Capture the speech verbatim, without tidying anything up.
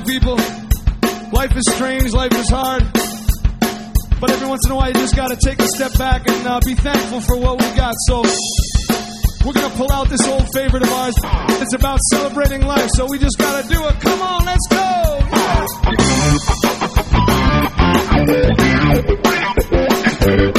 people. Life is strange, life is hard. But every once in a while, you just got to take a step back and uh, be thankful for what we got. So we're going to pull out this old favorite of ours. It's about celebrating life, so we just got to do it. Come on, let's go! Yeah.